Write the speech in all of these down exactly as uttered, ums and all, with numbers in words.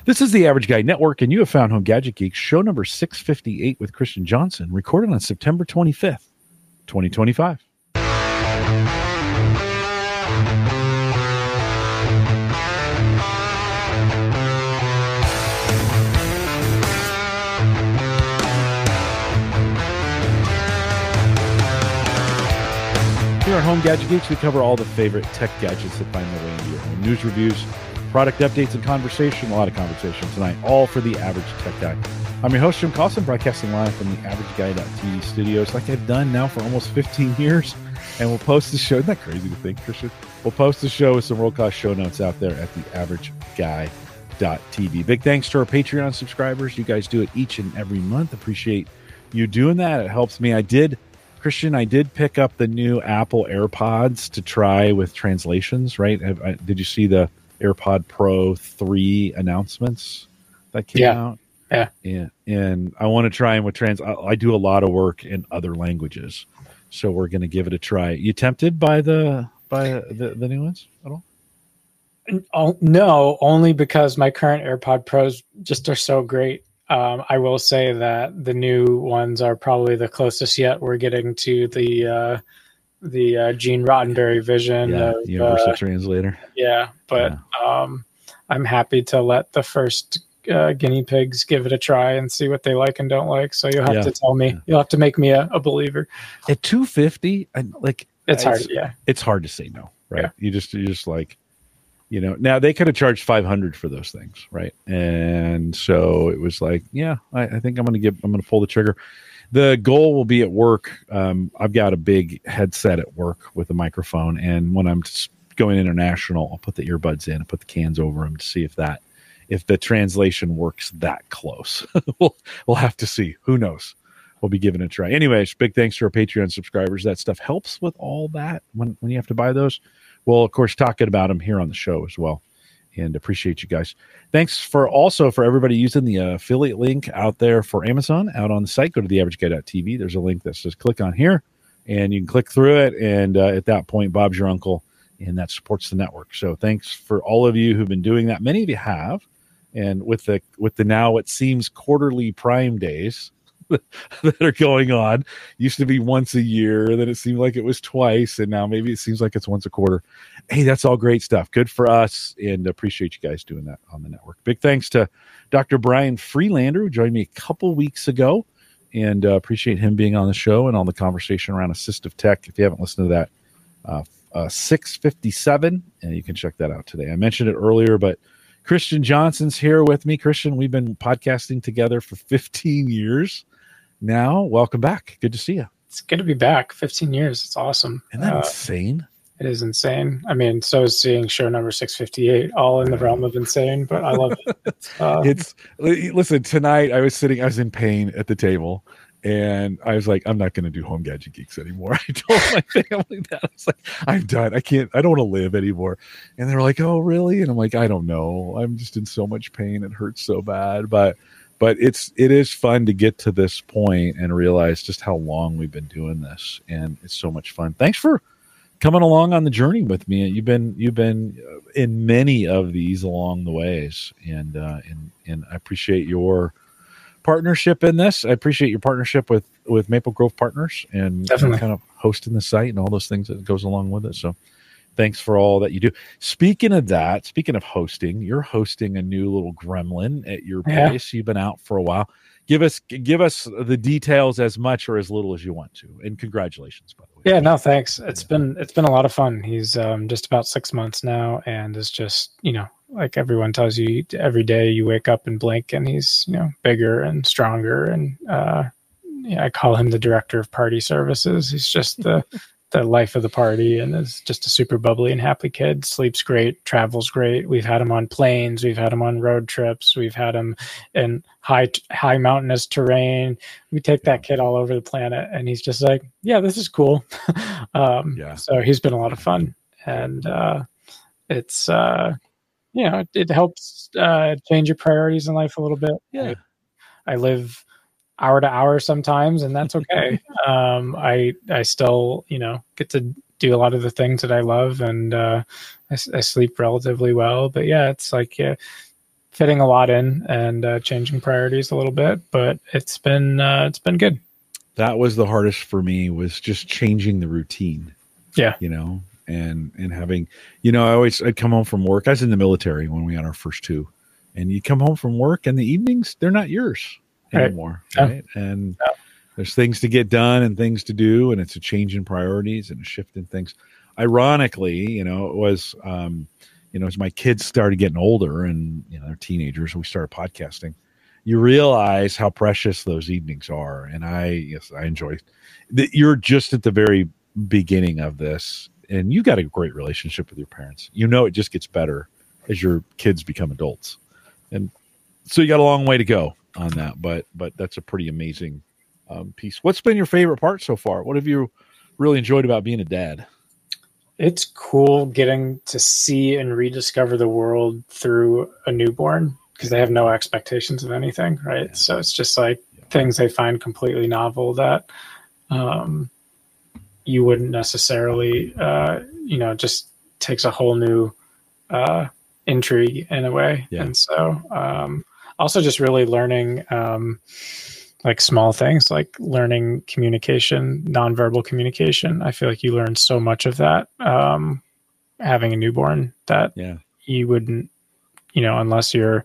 This is the Average Guy Network, and you have found Home Gadget Geeks, show number six fifty-eight with Christian Johnson, recorded on September twenty-fifth, twenty twenty-five. Here on Home Gadget Geeks, we cover all the favorite tech gadgets that find their way into your home. News reviews, product updates, and conversation. A lot of conversation tonight, all for the Average Tech Guy. I'm your host, Jim Carlson, broadcasting live from the average guy dot t v studios, like I've done now for almost fifteen years. And we'll post the show. Isn't that crazy to think, Christian? We'll post the show with some world-class show notes out there at the average guy dot t v. Big thanks to our Patreon subscribers. You guys do it each and every month. Appreciate you doing that. It helps me. I did... Christian, I did pick up the new Apple AirPods to try with translations, right? Have, I, did you see the AirPod Pro three announcements that came yeah. out? Yeah. Yeah. And I want to try them with trans. I, I do a lot of work in other languages, so we're going to give it a try. You tempted by the by the, the new ones at all? Oh, no, only because my current AirPod Pros just are so great. Um, I will say that the new ones are probably the closest yet we're getting to the uh, the uh, Gene Roddenberry vision. Yeah, of, Universal uh, Translator. Yeah, but yeah. Um, I'm happy to let the first uh, guinea pigs give it a try and see what they like and don't like. So you'll have yeah. to tell me. Yeah. You'll have to make me a, a believer. At two fifty, I, like it's hard. Yeah, it's hard to say no, right? Yeah. You just you just like. You know, now they could have charged five hundred for those things, right? And so it was like, yeah, I, I think I'm going to give, I'm going to pull the trigger. The goal will be at work. Um, I've got a big headset at work with a microphone, and when I'm going international, I'll put the earbuds in and put the cans over them to see if that, if the translation works that close. we'll we'll have to see. Who knows? We'll be giving it a try. Anyways, big thanks to our Patreon subscribers. That stuff helps with all that when when you have to buy those. We'll, of course, talking about them here on the show as well, and appreciate you guys. Thanks for also for everybody using the uh, affiliate link out there for Amazon out on the site. Go to the average guy dot t v. There's a link that says click on here, and you can click through it, and uh, at that point, Bob's your uncle, and that supports the network. So thanks for all of you who've been doing that. Many of you have, and with the with the now it seems quarterly Prime days that are going on. Used to be once a year, then it seemed like it was twice, and now maybe it seems like it's once a quarter. Hey, that's all great stuff. Good for us, and appreciate you guys doing that on the network. Big thanks to Doctor Brian Freelander, who joined me a couple weeks ago, and uh, appreciate him being on the show and on the conversation around assistive tech. If you haven't listened to that, uh, uh, six fifty-seven, and you can check that out today. I mentioned it earlier, but Christian Johnson's here with me. Christian, we've been podcasting together for fifteen years. Now, welcome back. Good to see you. It's good to be back. fifteen years. It's awesome. Isn't that uh, insane? It is insane. I mean, so is seeing show number six fifty-eight, all in the realm of insane, but I love it. It's, uh, it's listen, tonight I was sitting, I was in pain at the table, and I was like, I'm not going to do Home Gadget Geeks anymore. I told my family that. I was like, I'm done. I can't, I don't want to live anymore. And they were like, oh, really? And I'm like, I don't know. I'm just in so much pain. It hurts so bad. But But it's it is fun to get to this point and realize just how long we've been doing this, and it's so much fun. Thanks for coming along on the journey with me. You've been you've been in many of these along the ways, and uh, and and I appreciate your partnership in this. I appreciate your partnership with with Maple Grove Partners and, and kind of hosting the site and all those things that goes along with it. So thanks for all that you do. Speaking of that, speaking of hosting, you're hosting a new little gremlin at your place. Yeah. You've been out for a while. Give us give us the details as much or as little as you want to. And congratulations, by the way. Yeah, no, thanks. It's yeah. been it's been a lot of fun. He's um, just about six months now, and is just, you know, like everyone tells you, every day you wake up and blink, and he's, you know, bigger and stronger. And uh, yeah, I call him the director of party services. He's just the the life of the party, and is just a super bubbly and happy kid. Sleeps great, travels great. We've had him on planes, we've had him on road trips, we've had him in high high mountainous terrain. We take that kid all over the planet, and he's just like, yeah, this is cool. um, yeah. So he's been a lot of fun, and uh, it's uh, you know, it, it helps uh, change your priorities in life a little bit. Yeah, I, I live hour to hour sometimes, and that's okay. um, I I still, you know, get to do a lot of the things that I love, and uh, I, I sleep relatively well. But yeah, it's like, yeah, fitting a lot in and uh, changing priorities a little bit, but it's been uh, it's been good. That was the hardest for me, was just changing the routine. Yeah, you know, and and having, you know, I always I'd come home from work. I was in the military when we had our first two, and you come home from work, and the evenings they're not yours anymore, right? right? Yeah. And yeah. there's things to get done and things to do, and it's a change in priorities and a shift in things. Ironically, you know, it was, um, you know, as my kids started getting older and, you know, they're teenagers, and we started podcasting, you realize how precious those evenings are. And I, yes, I enjoy that. You're just at the very beginning of this, and you got a great relationship with your parents. You know, it just gets better as your kids become adults. And so you got a long way to go on that, but, but that's a pretty amazing um, piece. What's been your favorite part so far? What have you really enjoyed about being a dad? It's cool getting to see and rediscover the world through a newborn, because they have no expectations of anything, right? Yeah. So it's just like yeah. things they find completely novel that um, you wouldn't necessarily, uh, you know, just takes a whole new uh, intrigue in a way. Yeah. And so um, also just really learning um, like small things, like learning communication, nonverbal communication. I feel like you learn so much of that um, having a newborn that yeah. you wouldn't, you know, unless you're,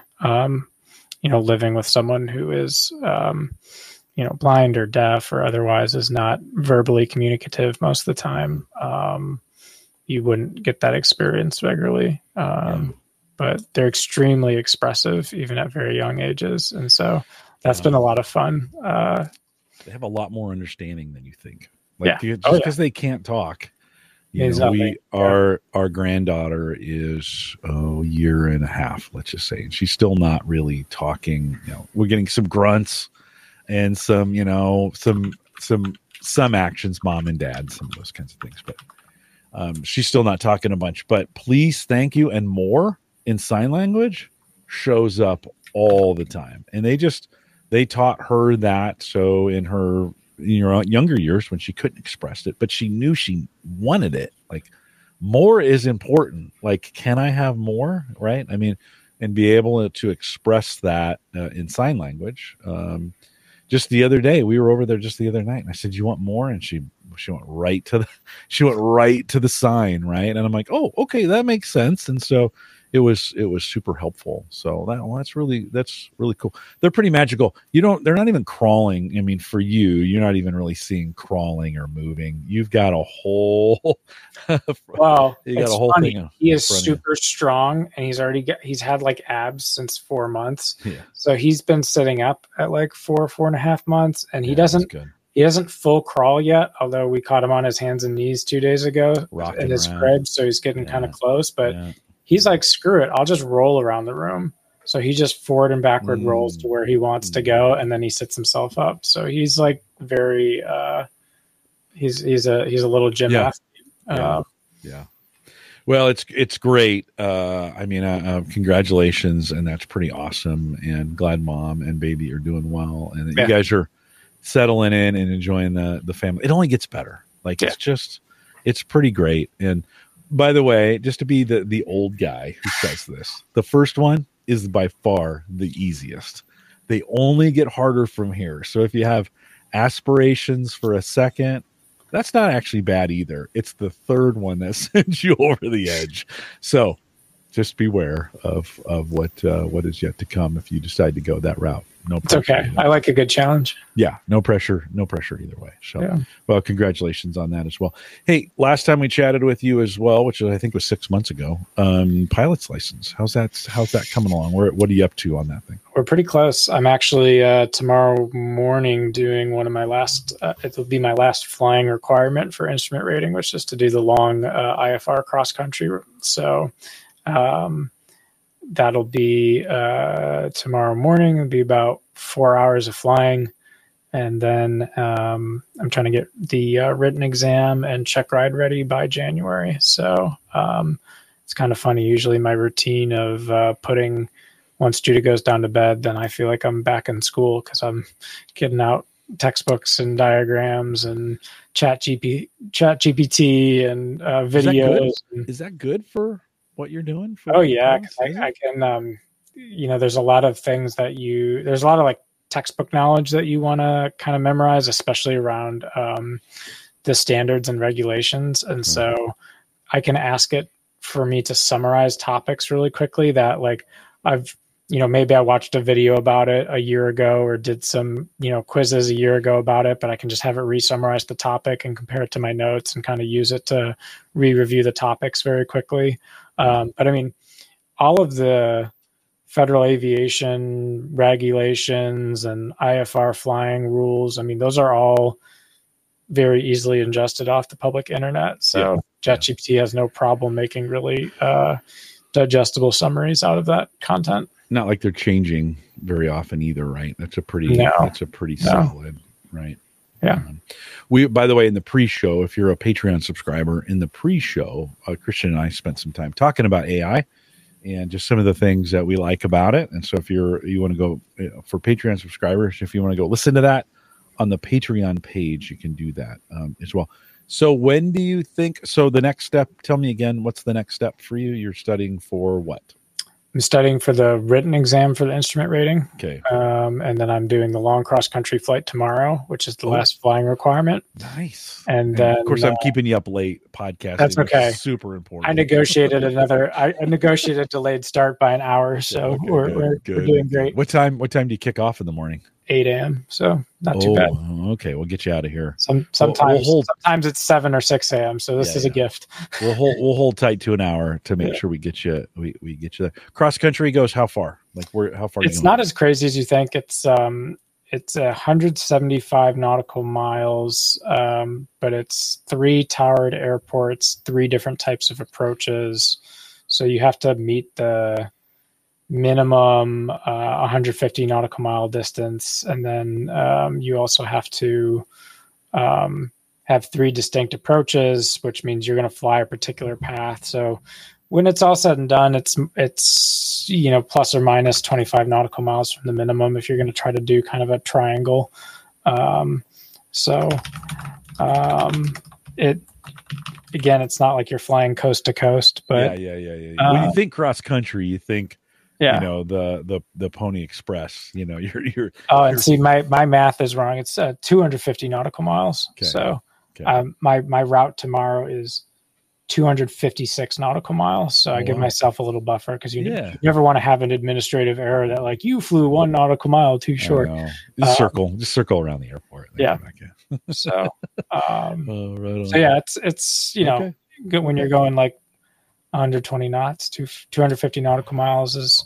um, you know, living with someone who is, um, you know, blind or deaf or otherwise is not verbally communicative most of the time. Um, you wouldn't get that experience regularly. Um, yeah. But they're extremely expressive, even at very young ages. And so that's um, been a lot of fun. Uh, they have a lot more understanding than you think. Like, yeah. just because oh, yeah. they can't talk. You exactly. know, we our yeah. our granddaughter is oh, a year and a half, let's just say, and she's still not really talking. You know, we're getting some grunts and some, you know, some some some actions, mom and dad, some of those kinds of things. But um, she's still not talking a bunch. But please, thank you, and more in sign language shows up all the time, and they just they taught her that. So in her you know, younger years when she couldn't express it, but she knew she wanted it. Like, more is important. Like, can I have more? Right. I mean, and be able to express that uh, in sign language. Um, just the other day, we were over there just the other night, and I said, "You want more?" And she she went right to the she went right to the sign, right. And I'm like, "Oh, okay, that makes sense." And so it was it was super helpful. So that well, that's really that's really cool. They're pretty magical. You don't they're not even crawling. I mean, for you, you're not even really seeing crawling or moving. You've got a whole well, you got it's a whole funny. thing. He is super strong, and he's already got, he's had like abs since four months. Yeah. So he's been sitting up at like four four and a half months, and he yeah, doesn't he doesn't full crawl yet. Although we caught him on his hands and knees two days ago Rocking in his around. crib, so he's getting Yeah. kind of close, but. Yeah. He's like, screw it, I'll just roll around the room. So he just forward and backward mm. rolls to where he wants mm. to go, and then he sits himself up. So he's like very, uh, he's he's a he's a little gym yeah. athlete. Yeah. Um, yeah. Well, it's it's great. Uh, I mean, uh, uh, congratulations, and that's pretty awesome. And glad mom and baby are doing well, and yeah. you guys are settling in and enjoying the the family. It only gets better. Like yeah. it's just, it's pretty great. And by the way, just to be the, the old guy who says this, the first one is by far the easiest. They only get harder from here. So if you have aspirations for a second, that's not actually bad either. It's the third one that sends you over the edge. So just beware of of what uh, what is yet to come if you decide to go that route. No pressure. It's okay. I like a good challenge. Yeah, no pressure, no pressure either way. So, yeah. well, congratulations on that as well. Hey, last time we chatted with you as well, which I think was six months ago, um, pilot's license. How's that? How's that coming along? Where, what are you up to on that thing? We're pretty close. I'm actually uh, tomorrow morning doing one of my last. Uh, it will be my last flying requirement for instrument rating, which is to do the long uh, I F R cross country. So. Um, that'll be uh, tomorrow morning. It'll be about four hours of flying. And then um, I'm trying to get the uh, written exam and check ride ready by January. So um, it's kind of funny. Usually my routine of uh, putting, once Judah goes down to bed, then I feel like I'm back in school because I'm getting out textbooks and diagrams and chat G P, chat G P T and uh, videos. Is that, and, is that good for what you're doing? For oh yeah, I, I can. Um, you know, there's a lot of things that you, there's a lot of like textbook knowledge that you want to kind of memorize, especially around um, the standards and regulations. And mm-hmm. so I can ask it for me to summarize topics really quickly that like I've, you know, maybe I watched a video about it a year ago or did some, you know, quizzes a year ago about it, but I can just have it re-summarize the topic and compare it to my notes and kind of use it to re-review the topics very quickly. Um, but I mean, all of the federal aviation regulations and I F R flying rules, I mean, those are all very easily ingested off the public internet. So yeah. ChatGPT has no problem making really uh, digestible summaries out of that content. Not like they're changing very often either, right? That's a pretty, no. that's a pretty no. solid, right? Yeah. Um, we, by the way, in the pre-show, if you're a Patreon subscriber, in the pre-show, uh, Christian and I spent some time talking about A I and just some of the things that we like about it. And so if you're, you want to go you know, for Patreon subscribers, if you want to go listen to that on the Patreon page, you can do that um, as well. So when do you think, so the next step, tell me again, what's the next step for you? You're studying for what? I'm studying for the written exam for the instrument rating. Okay. Um, and then I'm doing the long cross country flight tomorrow, which is the oh. last flying requirement. Nice. And, and then, of course, uh, I'm keeping you up late podcasting. That's okay. Super important. I negotiated another, I negotiated a delayed start by an hour. So okay, we're, good, we're, good. we're doing great. What time, what time do you kick off in the morning? eight a.m. So not oh, too bad. Okay. We'll get you out of here. Some, sometimes, we'll, we'll hold, sometimes it's seven or six a.m. So this yeah, is yeah. a gift. We'll hold, we'll hold tight to an hour to make yeah. sure we get you, we, we get you there. Cross country goes how far? Like where, how far? It's not as crazy as you think. It's, um, it's one hundred seventy-five nautical miles, um, but it's three towered airports, three different types of approaches. So you have to meet the minimum uh, one hundred fifty nautical mile distance, and then um, you also have to um, have three distinct approaches, which means you're going to fly a particular path. So when it's all said and done, it's it's you know plus or minus twenty-five nautical miles from the minimum if you're going to try to do kind of a triangle. Um, so um, it again, it's not like you're flying coast to coast, but yeah, yeah, yeah, yeah. Uh, when you think cross country, you think. Yeah. You know, the, the, the Pony Express, you know, you're, you're, oh, and you're, see, my, my math is wrong. It's uh, two hundred fifty nautical miles. Okay. So okay. Um, my, my route tomorrow is two hundred fifty-six nautical miles. So I oh, give wow. myself a little buffer because you, yeah. you never want to have an administrative error that like you flew one nautical mile too short. Just um, circle, just circle around the airport. Yeah. so, um, oh, right so yeah, it's, it's, you know, okay. good when you're going like one hundred twenty knots to two hundred fifty nautical miles is,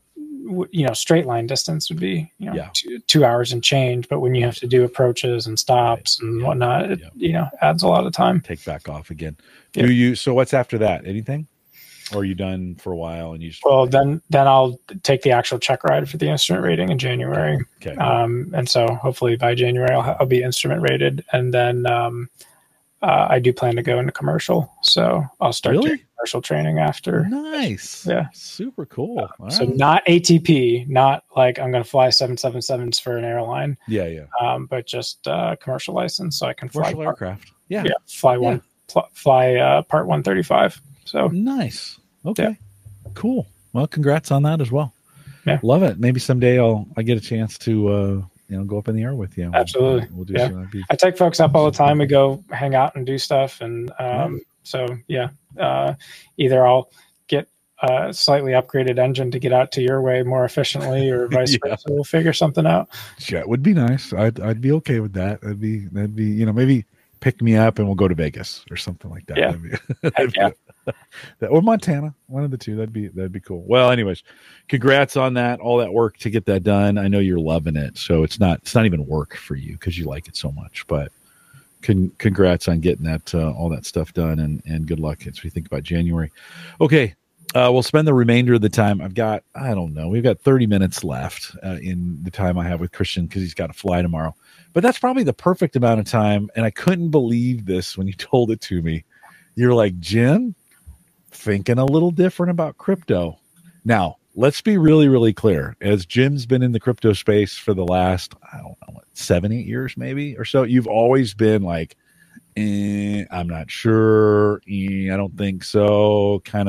you know, straight line distance would be, you know, yeah. two, two hours and change. But when you have to do approaches and stops right. and yeah. whatnot, it, yeah. you know, adds a lot of time. Take back off again. Yeah. Do you, so what's after that? Anything? Or are you done for a while and you just, well, then, then I'll take the actual check ride for the instrument rating in January. Okay. Um, and so hopefully by January I'll, I'll be instrument rated. And then, um, uh, I do plan to go into commercial. So I'll start really? doing commercial training after. Nice. Yeah. Super cool. Uh, so right. not A T P, not like I'm going to fly seven seventy-sevens for an airline. Yeah. Yeah. Um, but just uh commercial license. So I can fly commercial aircraft. Yeah. Yeah. Fly one, yeah. Pl- fly uh, part one thirty-five. So nice. Okay. Yeah. Cool. Well, congrats on that as well. Yeah. Love it. Maybe someday I'll, I get a chance to, uh, you know, go up in the air with you. Absolutely. We'll, we'll do yeah. some, be... I take folks up all the time. We go hang out and do stuff. And um, yeah. so, yeah, uh, either I'll get a slightly upgraded engine to get out to your way more efficiently or vice yeah. versa. We'll figure something out. Jet would be nice. I'd, I'd be okay with that. That'd be, that'd be, you know, maybe pick me up and we'll go to Vegas or something like that. Yeah. That'd be, that'd yeah. be, that, or Montana, one of the two. That'd be that'd be cool. Well, anyways, congrats on that. All that work to get that done. I know you're loving it, so it's not it's not even work for you because you like it so much. But con- congrats on getting that uh, all that stuff done, and and good luck as we think about January. Okay, uh, we'll spend the remainder of the time. I've got I don't know. We've got thirty minutes left uh, in the time I have with Christian because he's got to fly tomorrow. But that's probably the perfect amount of time. And I couldn't believe this when you told it to me. You're like, Jim, thinking a little different about crypto. Now, let's be really, really clear. As Jim's been in the crypto space for the last, I don't know, what, seven, eight years maybe or so, you've always been like, eh, I'm not sure. Eh, I don't think so. Kind of,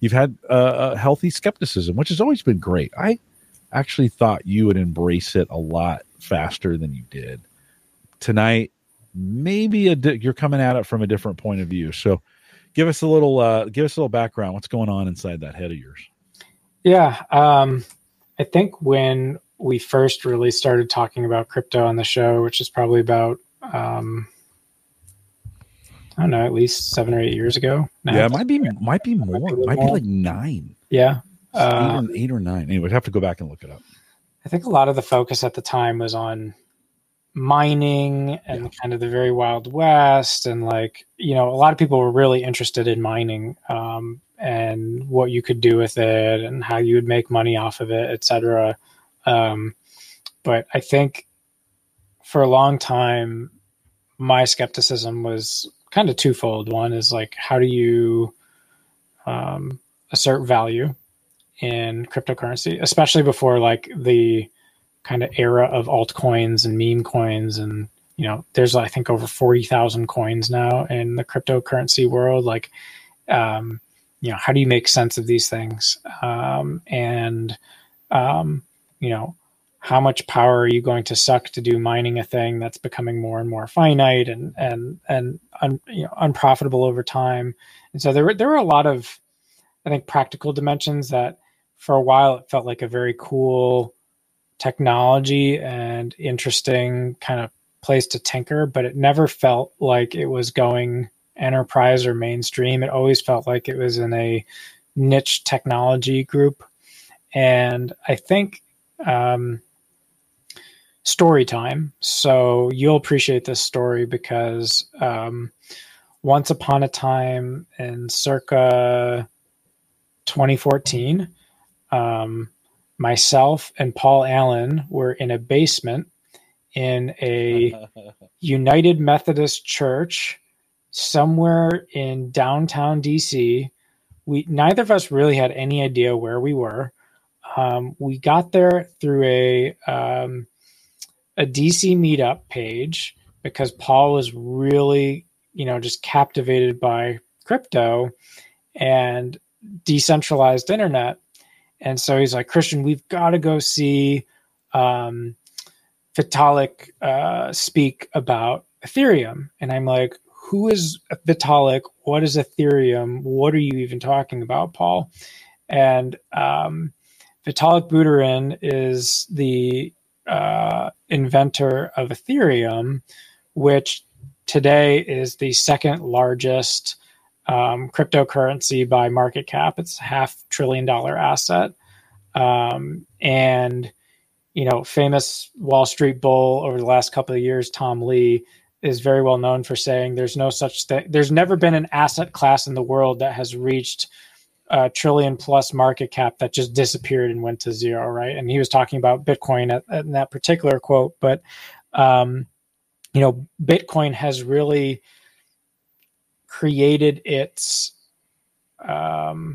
you've had uh, a healthy skepticism, which has always been great. I actually thought you would embrace it a lot faster than you did. Tonight, maybe a di- you're coming at it from a different point of view. So give us a little, uh, give us a little background. What's going on inside that head of yours? Yeah. Um, I think when we first really started talking about crypto on the show, which is probably about, um, I don't know, at least seven or eight years ago. Now. Yeah, it might be, might be more. Might be, might be like nine. Yeah. Uh, eight, or, eight or nine. Anyway, I'd have to go back and look it up. I think a lot of the focus at the time was on mining and yeah. kind of the very Wild West. And like, you know, a lot of people were really interested in mining um, and what you could do with it and how you would make money off of it, et cetera. Um, but I think for a long time, my skepticism was kind of twofold. One is like, how do you um, assert value in cryptocurrency, especially before like the kind of era of altcoins and meme coins. And, you know, there's, I think, over forty thousand coins now in the cryptocurrency world. Like, um, you know, how do you make sense of these things? Um, and, um, you know, how much power are you going to suck to do mining a thing that's becoming more and more finite and, and, and, un, you know, unprofitable over time? And so there were, there were a lot of, I think, practical dimensions that for a while it felt like a very cool technology and interesting kind of place to tinker, but it never felt like it was going enterprise or mainstream. It always felt like it was in a niche technology group. And I think um, story time. So you'll appreciate this story because um, once upon a time in circa twenty fourteen, um, myself and Paul Allen were in a basement in a United Methodist church somewhere in downtown D C. We neither of us really had any idea where we were. Um, we got there through a um, a D C meetup page because Paul was really, you know, just captivated by crypto and decentralized internet. And so he's like, Christian, we've got to go see um, Vitalik uh, speak about Ethereum. And I'm like, who is Vitalik? What is Ethereum? What are you even talking about, Paul? And um, Vitalik Buterin is the uh, inventor of Ethereum, which today is the second largest um, cryptocurrency by market cap. It's a half trillion dollar asset. Um, and, you know, famous Wall Street bull over the last couple of years, Tom Lee, is very well known for saying there's no such thing. There's never been an asset class in the world that has reached a trillion plus market cap that just disappeared and went to zero. Right. And he was talking about Bitcoin at, at in that particular quote, but, um, you know, Bitcoin has really created its um,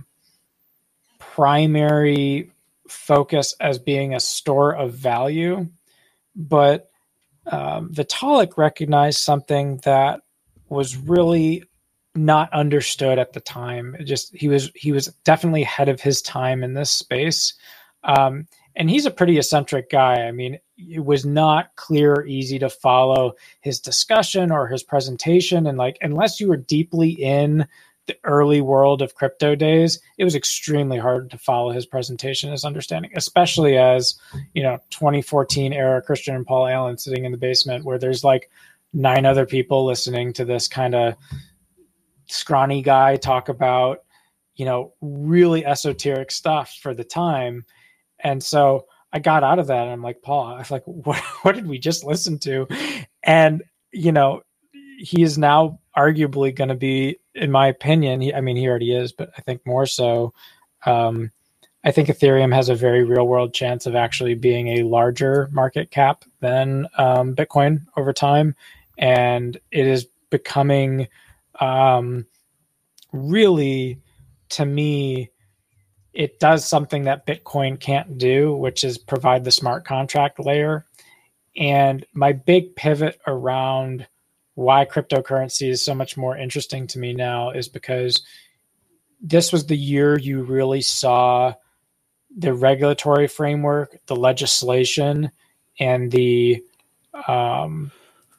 primary focus as being a store of value. But um, Vitalik recognized something that was really not understood at the time. It just he was he was definitely ahead of his time in this space. Um, and he's a pretty eccentric guy. I mean, it was not clear or easy to follow his discussion or his presentation. And like, unless you were deeply in the early world of crypto days, it was extremely hard to follow his presentation, his understanding, especially as, you know, twenty fourteen era Christian and Paul Allen sitting in the basement where there's like nine other people listening to this kind of scrawny guy talk about, you know, really esoteric stuff for the time. And so I got out of that and I'm like, Paul, I was like, what, what did we just listen to? And, you know, he is now arguably going to be, in my opinion, he, I mean, he already is, but I think more so. Um, I think Ethereum has a very real world chance of actually being a larger market cap than um, Bitcoin over time. And it is becoming um, really, to me, it does something that Bitcoin can't do, which is provide the smart contract layer. And my big pivot around why cryptocurrency is so much more interesting to me now is because this was the year you really saw the regulatory framework, the legislation, and the um,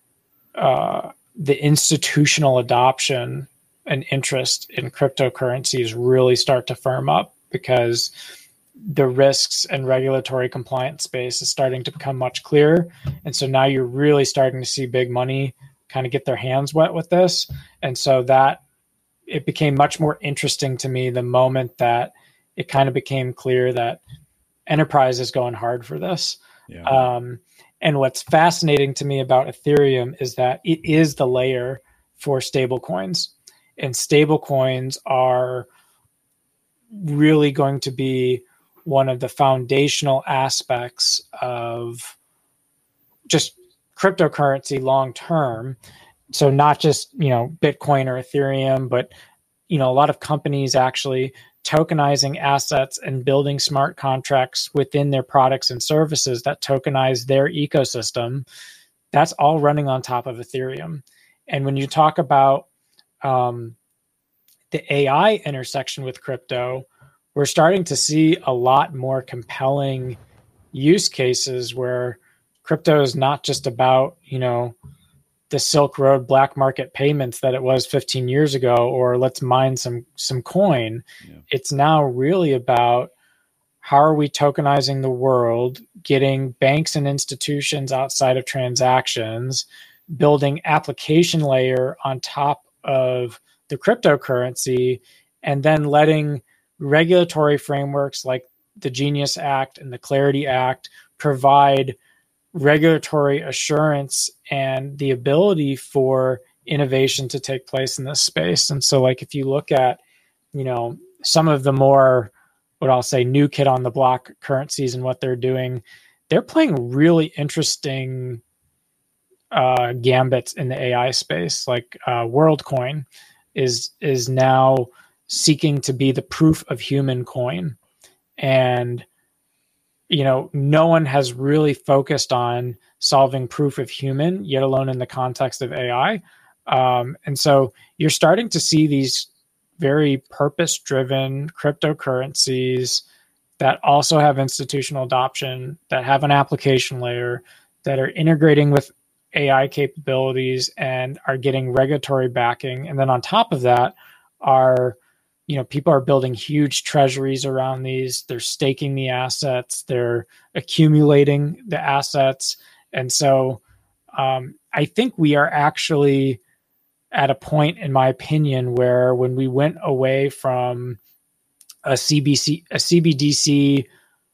uh, the institutional adoption and interest in cryptocurrencies really start to firm up, because the risks and regulatory compliance space is starting to become much clearer. And so now you're really starting to see big money kind of get their hands wet with this. And so that it became much more interesting to me the moment that it kind of became clear that enterprise is going hard for this. Yeah. Um, and what's fascinating to me about Ethereum is that it is the layer for stablecoins, and stablecoins are really going to be one of the foundational aspects of just cryptocurrency long term. So not just, you know, Bitcoin or Ethereum, but, you know, a lot of companies actually tokenizing assets and building smart contracts within their products and services that tokenize their ecosystem. That's all running on top of Ethereum. And when you talk about um, the A I intersection with crypto, we're starting to see a lot more compelling use cases where crypto is not just about, you know, the Silk Road black market payments that it was fifteen years ago, or let's mine some some coin. Yeah. It's now really about how are we tokenizing the world, getting banks and institutions outside of transactions, building application layer on top of the cryptocurrency, and then letting regulatory frameworks like the Genius Act and the Clarity Act provide regulatory assurance and the ability for innovation to take place in this space. And so, like, if you look at, you know, some of the more, what I'll say, new kid on the block currencies and what they're doing, they're playing really interesting uh, gambits in the A I space. Like uh, WorldCoin is is now seeking to be the proof of human coin. And, you know, no one has really focused on solving proof of human, yet alone in the context of A I. Um, and so you're starting to see these very purpose-driven cryptocurrencies that also have institutional adoption, that have an application layer, that are integrating with A I capabilities and are getting regulatory backing. And then on top of that are, you know, people are building huge treasuries around these. They're staking the assets. They're accumulating the assets. And so um, I think we are actually at a point, in my opinion, where when we went away from a C B C, a C B D C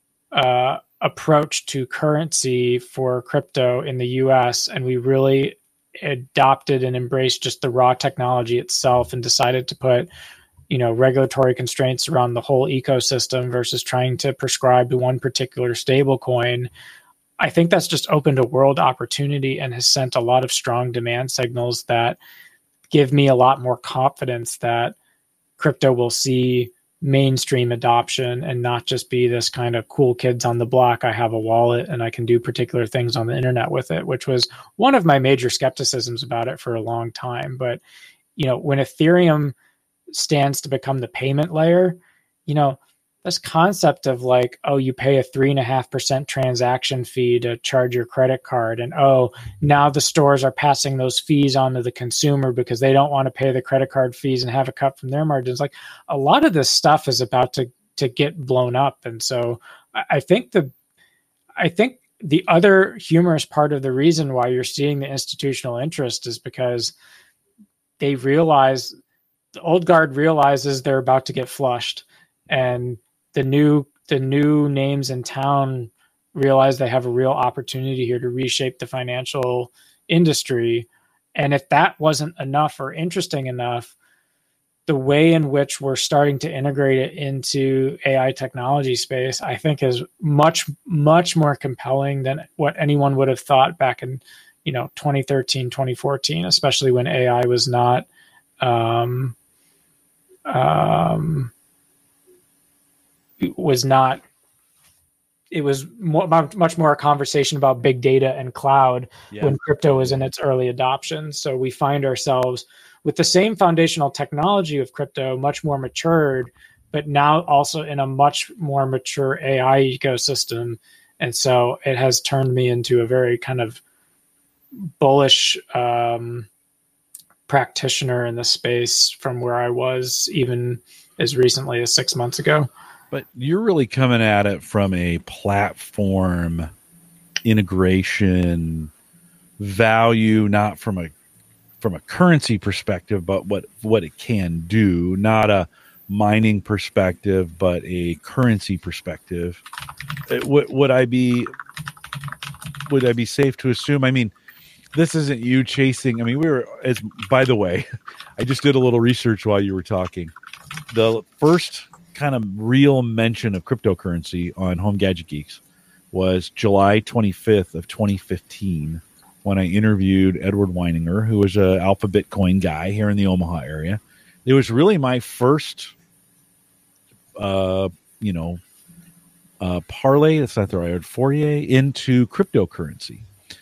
uh, approach to currency for crypto in the U S, and we really adopted and embraced just the raw technology itself and decided to put, you know, regulatory constraints around the whole ecosystem versus trying to prescribe to one particular stable coin. I think that's just opened a world opportunity and has sent a lot of strong demand signals that give me a lot more confidence that crypto will see mainstream adoption and not just be this kind of cool kids on the block. I have a wallet and I can do particular things on the internet with it, which was one of my major skepticisms about it for a long time. But, you know, when Ethereum stands to become the payment layer, you know, this concept of like, oh, you pay a three and a half percent transaction fee to charge your credit card. And oh, now the stores are passing those fees on to the consumer because they don't want to pay the credit card fees and have it cut from their margins. Like, a lot of this stuff is about to, to get blown up. And so I, I think the, I think the other humorous part of the reason why you're seeing the institutional interest is because they realize, the old guard realizes they're about to get flushed, and the new the new names in town realize they have a real opportunity here to reshape the financial industry. And if that wasn't enough or interesting enough, the way in which we're starting to integrate it into A I technology space, I think is much, much more compelling than what anyone would have thought back in, you know, twenty thirteen, twenty fourteen, especially when A I was not, um, um, was not, it was more, much more a conversation about big data and cloud yeah. when crypto was in its early adoption. So we find ourselves with the same foundational technology of crypto, much more matured, but now also in a much more mature A I ecosystem. And so it has turned me into a very kind of bullish um, practitioner in the space from where I was even as recently as six months ago. But you're really coming at it from a platform integration value, not from a from a currency perspective, but what what it can do, not a mining perspective, but a currency perspective. It, would, would I be would I be safe to assume? I mean, this isn't you chasing. I mean, we were as by the way, I just did a little research while you were talking. The first kind of real mention of cryptocurrency on Home Gadget Geeks was July twenty-fifth of twenty fifteen, when I interviewed Edward Weininger, who was a Alpha Bitcoin guy here in the Omaha area. It was really my first, uh, you know, uh, parlay, that's not the right word, foray into cryptocurrency.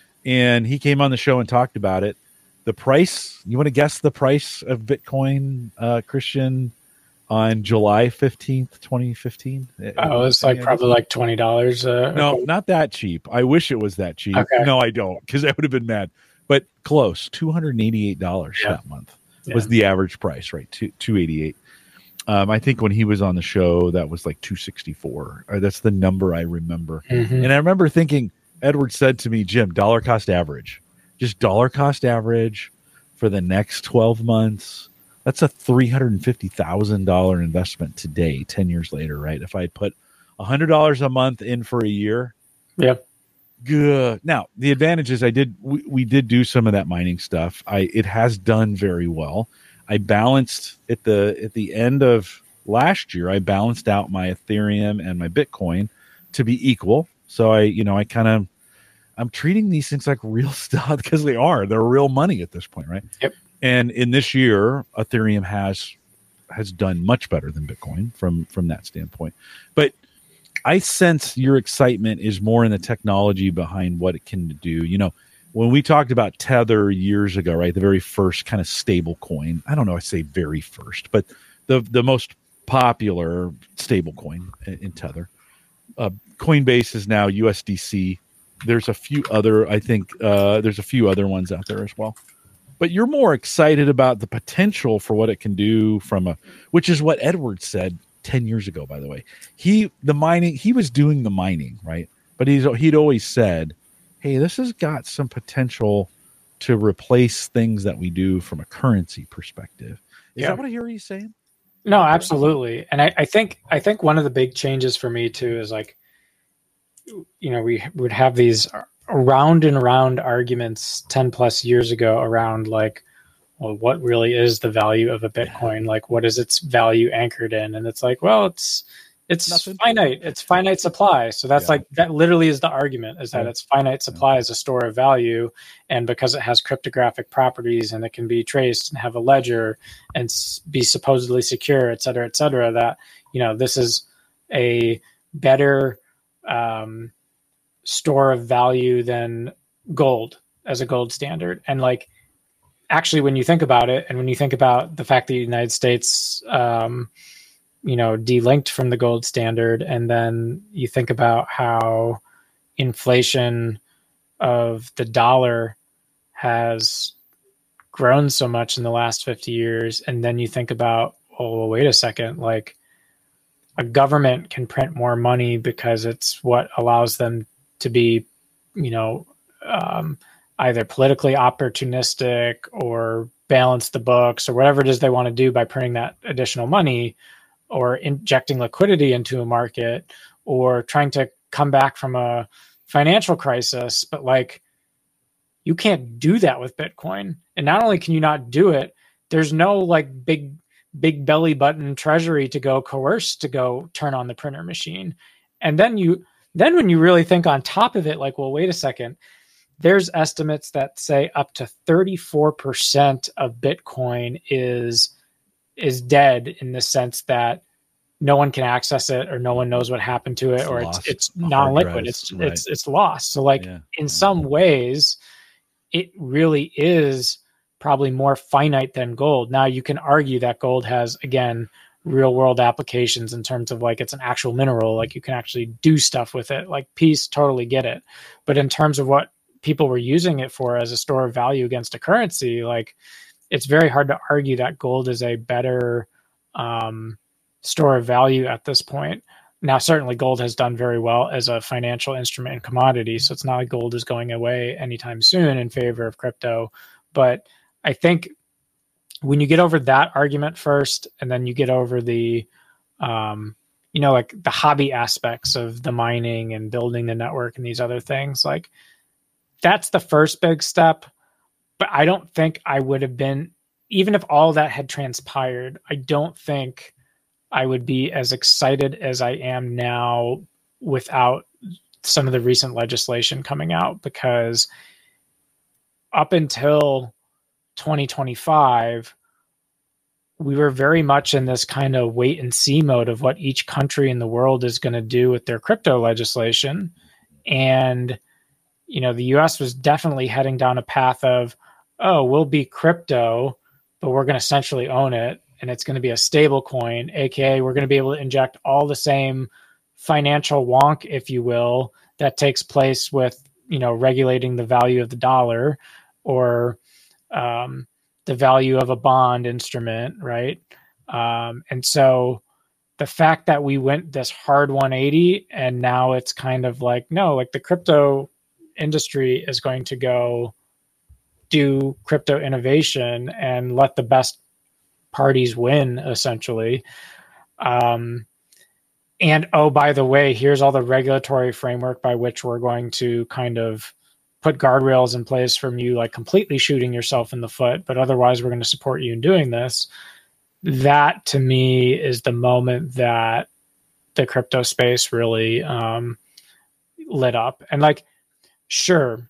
And he came on the show and talked about it. The price, you want to guess the price of Bitcoin, uh, Christian, on July fifteenth, twenty fifteen? Oh, it's like probably like twenty dollars. Uh, no, not that cheap. I wish it was that cheap. Okay. No, I don't, because I would have been mad. But close, two hundred eighty-eight dollars yeah. that month yeah. was the average price, right? Two, two eighty-eight. Um, I think when he was on the show, that was like two sixty-four. Or that's the number I remember. Mm-hmm. And I remember thinking, Edward said to me, Jim, dollar cost average, just dollar cost average for the next twelve months. That's a three hundred fifty thousand dollars investment today, ten years later, right? If I put one hundred dollars a month in for a year. Yeah. Good. Now, the advantage is I did, we, we did do some of that mining stuff. I, it has done very well. I balanced at the, at the end of last year, I balanced out my Ethereum and my Bitcoin to be equal. So I, you know, I kind of, I'm treating these things like real stuff because they are, they're real money at this point, right? Yep. And in this year, Ethereum has has done much better than Bitcoin from, from that standpoint. But I sense your excitement is more in the technology behind what it can do. You know, when we talked about Tether years ago, right, the very first kind of stable coin, I don't know, I say very first, but the, the most popular stable coin in, in Tether. Uh, Coinbase is now U S D C. There's a few other, I think, uh, there's a few other ones out there as well. But you're more excited about the potential for what it can do from a, which is what Edward said ten years ago, by the way. He, the mining, he was doing the mining, right? But he's, he'd always said, hey, this has got some potential to replace things that we do from a currency perspective. Is yeah. that what I hear you saying? No, absolutely. And I, I think, I think one of the big changes for me too is like, you know, we would have these round and round arguments ten plus years ago around like, well, what really is the value of a Bitcoin? Like, what is its value anchored in? And it's like, well, it's, it's Nothing. finite. It's finite supply. So that's yeah. like, that literally is the argument, is that yeah. it's finite supply yeah. as a store of value. And because it has cryptographic properties and it can be traced and have a ledger and be supposedly secure, et cetera, et cetera, that, you know, this is a better, um, store of value than gold as a gold standard. And like, actually, when you think about it, and when you think about the fact that the United States, um, you know, delinked from the gold standard, and then you think about how inflation of the dollar has grown so much in the last fifty years, and then you think about, oh, well, wait a second, like a government can print more money because it's what allows them to be, you know, um, either politically opportunistic or balance the books or whatever it is they want to do by printing that additional money, or injecting liquidity into a market, or trying to come back from a financial crisis. But like, you can't do that with Bitcoin. And not only can you not do it, there's no like big, big belly button treasury to go coerce to go turn on the printer machine. And then you, Then when you really think on top of it, like, well, wait a second, there's estimates that say up to thirty-four percent of Bitcoin is is dead, in the sense that no one can access it, or no one knows what happened to it, it's or it's it's non-liquid. It's right. it's it's lost. So like yeah. in some ways, it really is probably more finite than gold. Now you can argue that gold has, again, real world applications in terms of like it's an actual mineral, like you can actually do stuff with it. Like peace, totally get it. But in terms of what people were using it for as a store of value against a currency, like it's very hard to argue that gold is a better um, store of value at this point. Now, certainly gold has done very well as a financial instrument and commodity, so it's not like gold is going away anytime soon in favor of crypto. But I think when you get over that argument first, and then you get over the, um, you know, like the hobby aspects of the mining and building the network and these other things, like that's the first big step. But I don't think I would have been, even if all that had transpired, I don't think I would be as excited as I am now without some of the recent legislation coming out, because up until twenty twenty-five, we were very much in this kind of wait and see mode of what each country in the world is going to do with their crypto legislation. And, you know, the U S was definitely heading down a path of, oh, we'll be crypto, but we're going to centrally own it. And it's going to be a stable coin, A K A we're going to be able to inject all the same financial wonk, if you will, that takes place with, you know, regulating the value of the dollar or um, the value of a bond instrument, right? Um, and so the fact that we went this hard one eighty and now it's kind of like, no, like the crypto industry is going to go do crypto innovation and let the best parties win, essentially. Um, and, oh, by the way, here's all the regulatory framework by which we're going to kind of put guardrails in place from you, like completely shooting yourself in the foot, but otherwise we're going to support you in doing this. That, to me, is the moment that the crypto space really um, lit up. And, like, sure,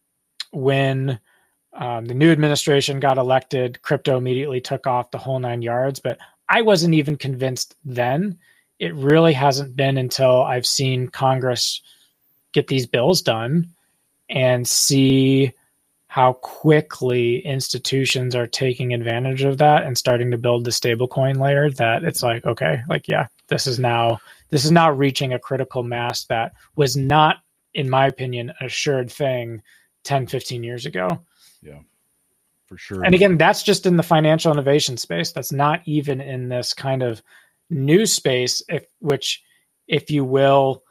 when Um, the new administration got elected, crypto immediately took off the whole nine yards, but I wasn't even convinced then. It really hasn't been until I've seen Congress get these bills done and see how quickly institutions are taking advantage of that and starting to build the stablecoin layer that it's like, okay, like, yeah, this is now, this is now reaching a critical mass that was not, in my opinion, an assured thing ten, fifteen years ago. Yeah, for sure. And again, that's just in the financial innovation space. That's not even in this kind of new space, if, which, if you will,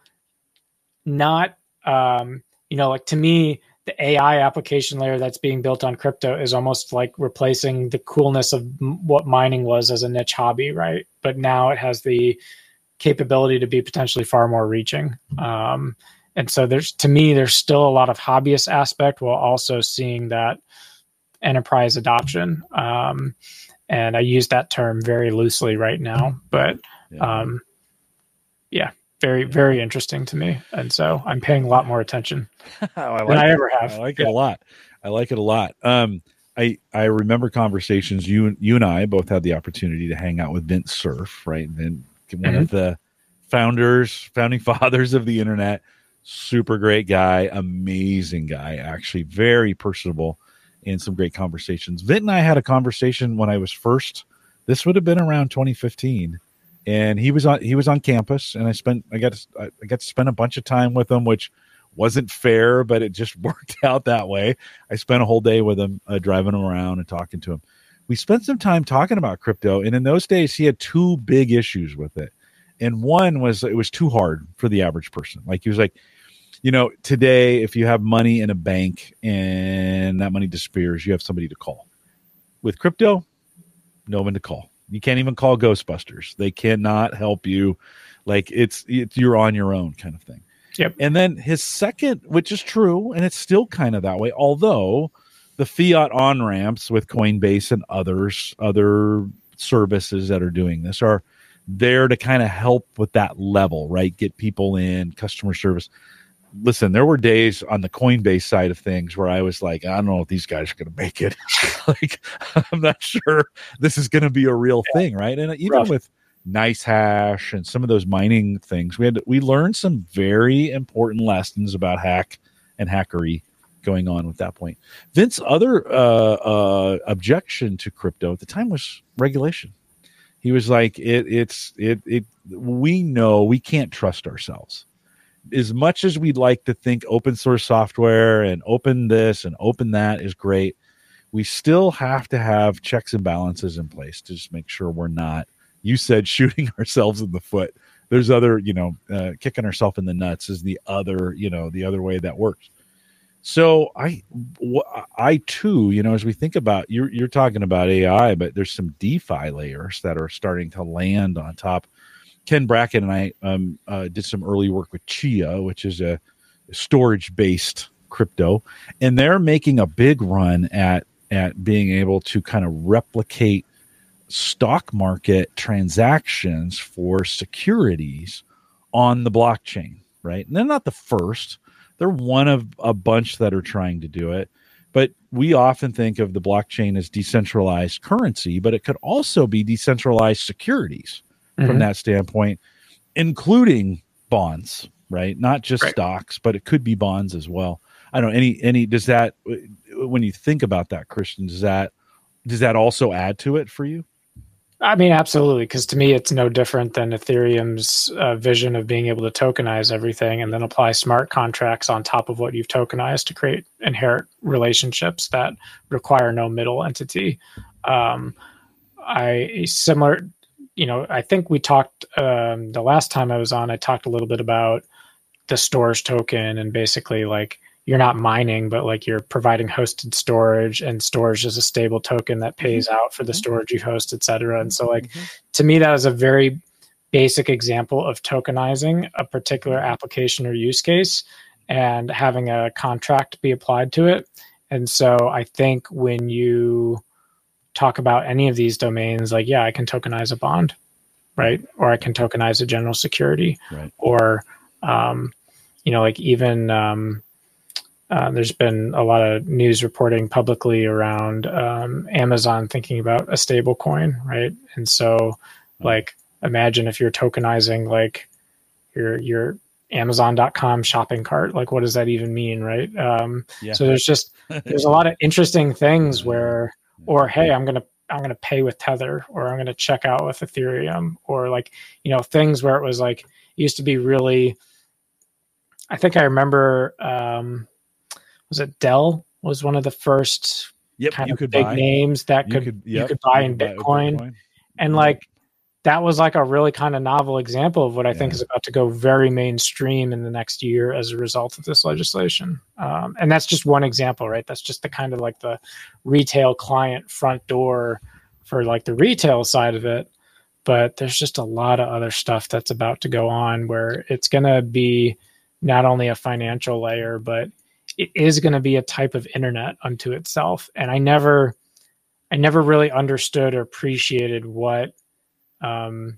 not, um, you know, like to me, the A I application layer that's being built on crypto is almost like replacing the coolness of m- what mining was as a niche hobby, right? But now it has the capability to be potentially far more reaching. Um, And so there's, to me, there's still a lot of hobbyist aspect while also seeing that enterprise adoption. Um, and I use that term very loosely right now, but yeah, um, yeah very, yeah. very interesting to me. And so I'm paying a lot more attention oh, I like than I it. ever have. I like yeah. it a lot. I like it a lot. Um, I, I remember conversations. You, you and I both had the opportunity to hang out with Vint Cerf, right? And one mm-hmm. of the founders, founding fathers of the internet. Super great guy, amazing guy, actually very personable, and some great conversations. Vint and I had a conversation when I was first, this would have been around twenty fifteen, and he was on he was on campus, and I spent I got to, I got to spend a bunch of time with him, which wasn't fair, but it just worked out that way. I spent a whole day with him, uh, driving him around and talking to him. We spent some time talking about crypto, and in those days, he had two big issues with it. And one was it was too hard for the average person. Like he was like, you know, today, if you have money in a bank and that money disappears, you have somebody to call. With crypto, no one to call. You can't even call Ghostbusters. They cannot help you. Like it's, it's you're on your own kind of thing. Yep. And then his second, which is true, and it's still kind of that way, although the fiat on-ramps with Coinbase and others, other services that are doing this are there to kind of help with that level, right? Get people in, customer service. Listen, there were days on the Coinbase side of things where I was like, I don't know if these guys are going to make it. Like, I'm not sure this is going to be a real yeah. thing, right? And even Rough. with NiceHash and some of those mining things, we had we learned some very important lessons about hack and hackery going on with that point. Vince's other uh, uh, objection to crypto at the time was regulation. He was like, it, it's it it. We know we can't trust ourselves. As much as we'd like to think open source software and open this and open that is great, we still have to have checks and balances in place to just make sure we're not, you said, shooting ourselves in the foot. There's other, you know, uh, kicking ourselves in the nuts is the other, you know, the other way that works. So I, I too, you know, as we think about, you're, you're talking about A I, but there's some DeFi layers that are starting to land on top. Ken Brackett and I um, uh, did some early work with Chia, which is a storage-based crypto, and they're making a big run at at being able to kind of replicate stock market transactions for securities on the blockchain, right? And they're not the first. They're one of a bunch that are trying to do it. But we often think of the blockchain as decentralized currency, but it could also be decentralized securities mm-hmm. from that standpoint, including bonds, right? Not just right. stocks, but it could be bonds as well. I don't know, any, any, does that, when you think about that, Christian, does that, does that also add to it for you? I mean, absolutely. Because to me, it's no different than Ethereum's uh, vision of being able to tokenize everything and then apply smart contracts on top of what you've tokenized to create inherent relationships that require no middle entity. Um, I similar, you know, I think we talked um, the last time I was on, I talked a little bit about the storage token and basically like, you're not mining, but like you're providing hosted storage, and storage is a stable token that pays mm-hmm. out for the storage you host, et cetera. And so like, mm-hmm. to me, that is a very basic example of tokenizing a particular application or use case and having a contract be applied to it. And so I think when you talk about any of these domains, like, yeah, I can tokenize a bond, right? Or I can tokenize a general security, right. or, um, you know, like even, um, Uh, there's been a lot of news reporting publicly around um, Amazon thinking about a stable coin, right? And so, like, imagine if you're tokenizing like your your Amazon dot com shopping cart. Like, what does that even mean, right? Um, yeah. So there's just there's a lot of interesting things where, or hey, I'm gonna I'm gonna pay with Tether, or I'm gonna check out with Ethereum, or like you know things where it was like it used to be really. I think I remember. Um, Was it Dell was one of the first yep, kind you of could big buy. names that you could could, you yep, could buy you in could Bitcoin. Buy Bitcoin. And yeah. like that was like a really kind of novel example of what I yeah. think is about to go very mainstream in the next year as a result of this legislation. Um, and that's just one example, right? That's just the kind of like the retail client front door for like the retail side of it. But there's just a lot of other stuff that's about to go on where it's going to be not only a financial layer, but it is going to be a type of internet unto itself. And I never, I never really understood or appreciated what um,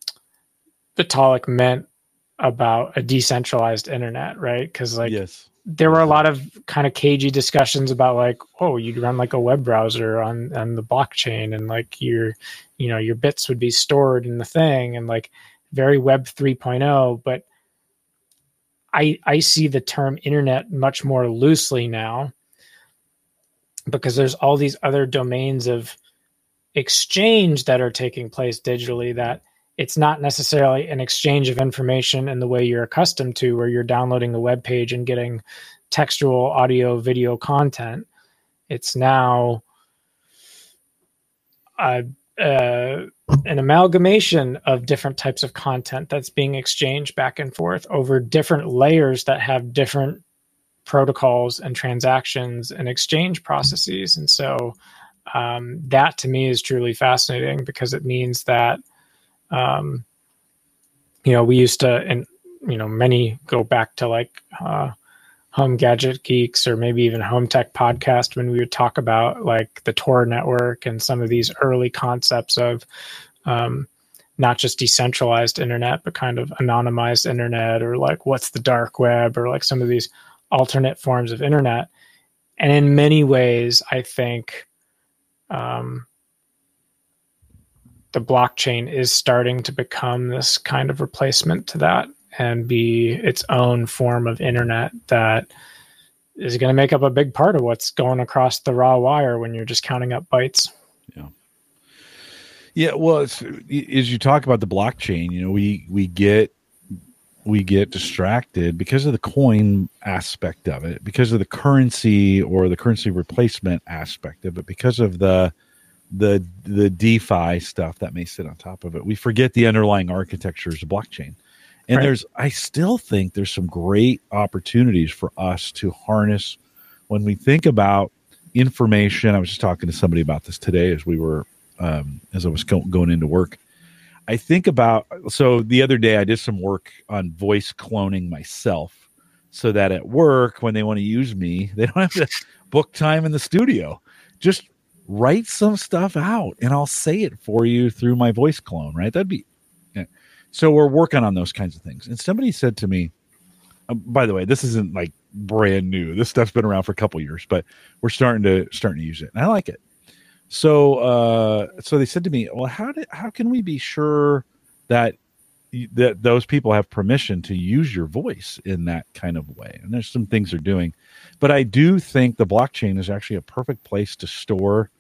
Vitalik meant about a decentralized internet, right? Because like yes. there were a lot of kind of cagey discussions about like, oh, you'd run like a web browser on, on the blockchain and like your, you know, your bits would be stored in the thing and like very Web three point oh, but I, I see the term internet much more loosely now because there's all these other domains of exchange that are taking place digitally that it's not necessarily an exchange of information in the way you're accustomed to, where you're downloading a web page and getting textual, audio, video content. It's now a Uh, an amalgamation of different types of content that's being exchanged back and forth over different layers that have different protocols and transactions and exchange processes. And so um, that to me is truly fascinating because it means that, um, you know, we used to, and, you know, many go back to like, uh, Home Gadget Geeks or maybe even Home Tech Podcast when we would talk about like the Tor network and some of these early concepts of um, not just decentralized internet, but kind of anonymized internet or like what's the dark web or like some of these alternate forms of internet. And in many ways, I think um, the blockchain is starting to become this kind of replacement to that and be its own form of internet that is going to make up a big part of what's going across the raw wire when you're just counting up bytes. Yeah. Yeah. Well, it's, as you talk about the blockchain, you know, we, we get, we get distracted because of the coin aspect of it, because of the currency or the currency replacement aspect of it, because of the, the, the DeFi stuff that may sit on top of it. We forget the underlying architecture is a blockchain. And right. there's, I still think there's some great opportunities for us to harness when we think about information. I was just talking to somebody about this today as we were, um, as I was go- going into work. I think about, so the other day I did some work on voice cloning myself so that at work, when they want to use me, they don't have to book time in the studio. Just write some stuff out and I'll say it for you through my voice clone, right? That'd be, yeah. So we're working on those kinds of things. And somebody said to me, uh, by the way, this isn't like brand new. This stuff's been around for a couple years, but we're starting to starting to use it. And I like it. So, uh, so they said to me, well, how did, how can we be sure that, that those people have permission to use your voice in that kind of way? And there's some things they're doing, but I do think the blockchain is actually a perfect place to store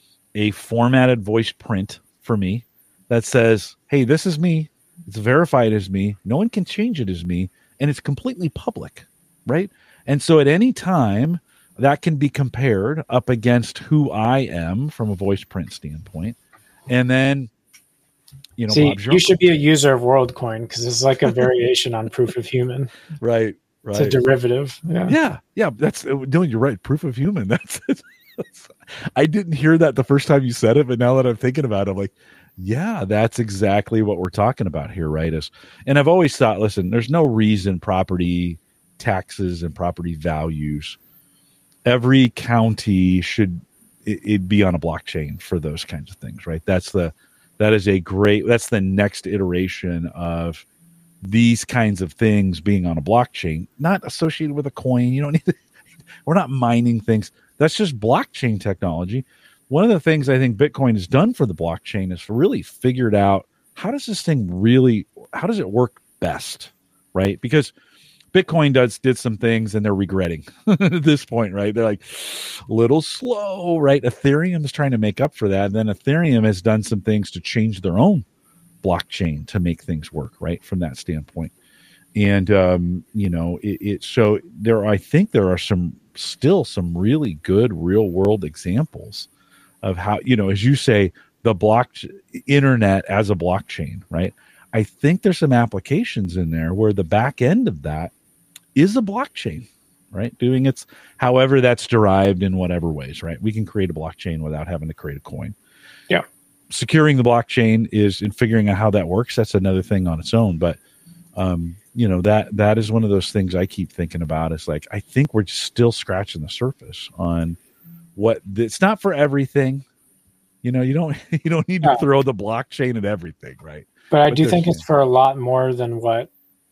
a formatted voice print for me that says, hey, this is me. It's verified as me. No one can change it as me. And it's completely public. Right. And so at any time, that can be compared up against who I am from a voice print standpoint. And then, you know, See, Bob you should be a user of WorldCoin because it's like a variation on proof of human. Right, right. It's a derivative. Yeah, yeah, yeah. That's no, you're right. Proof of human. That's, that's. I didn't hear that the first time you said it, but now that I'm thinking about it, I'm like, yeah, that's exactly what we're talking about here, right? Is and I've always thought, listen, there's no reason property taxes and property values. Every county should it, it be on a blockchain for those kinds of things, right? That's the that is a great that's the next iteration of these kinds of things being on a blockchain, not associated with a coin. You don't need to, we're not mining things. That's just blockchain technology. One of the things I think Bitcoin has done for the blockchain is really figured out how does this thing really how does it work best, right? Because Bitcoin does did some things and they're regretting at this point, right? They're like a little slow, right? Ethereum is trying to make up for that. And then Ethereum has done some things to change their own blockchain to make things work, right? From that standpoint. And, um, you know, it, it so there, I think there are some still some really good real world examples of how, you know, as you say, the block internet as a blockchain, right? I think there's some applications in there where the back end of that is a blockchain, right? Doing its, however that's derived in whatever ways, right? We can create a blockchain without having to create a coin. Yeah. Securing the blockchain is in figuring out how that works. That's another thing on its own. But, um, you know, that, that is one of those things I keep thinking about is like, I think we're still scratching the surface on what it's not for everything. You know, you don't, you don't need to yeah. throw the blockchain at everything, right? But I but do think it's for a lot more than what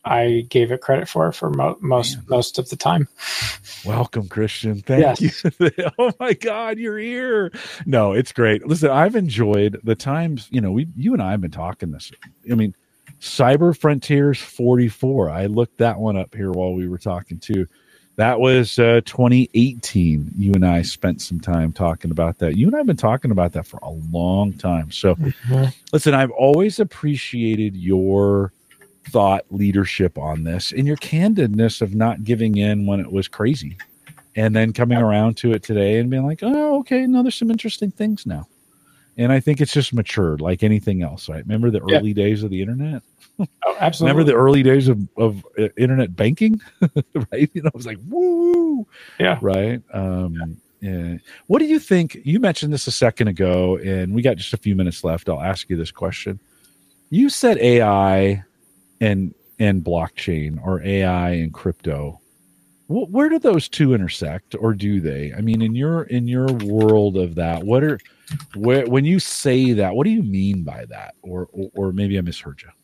I gave it credit for for mo- most Man. most of the time. Welcome, Christian. Thank yes. you. Oh my God, you're here. No, it's great. Listen, I've enjoyed the times. You know, we, you and I have been talking this. I mean, Cyber Frontiers forty-four. I looked that one up here while we were talking too. That was uh, twenty eighteen. You and I spent some time talking about that. You and I have been talking about that for a long time. So, mm-hmm. listen, I've always appreciated your thought leadership on this and your candidness of not giving in when it was crazy and then coming around to it today and being like, oh, okay, no, there's some interesting things now. And I think it's just matured like anything else, right? Remember the early yeah. days of the internet? Oh, absolutely. Remember the early days of, of uh, internet banking, right? You know, it was like, woo, yeah, right. Um, yeah. What do you think? You mentioned this a second ago, and we got just a few minutes left. I'll ask you this question. You said A I and and blockchain, or A I and crypto. Wh- where do those two intersect, or do they? I mean, in your in your world of that, what are where when you say that, what do you mean by that? Or or, or maybe I misheard you.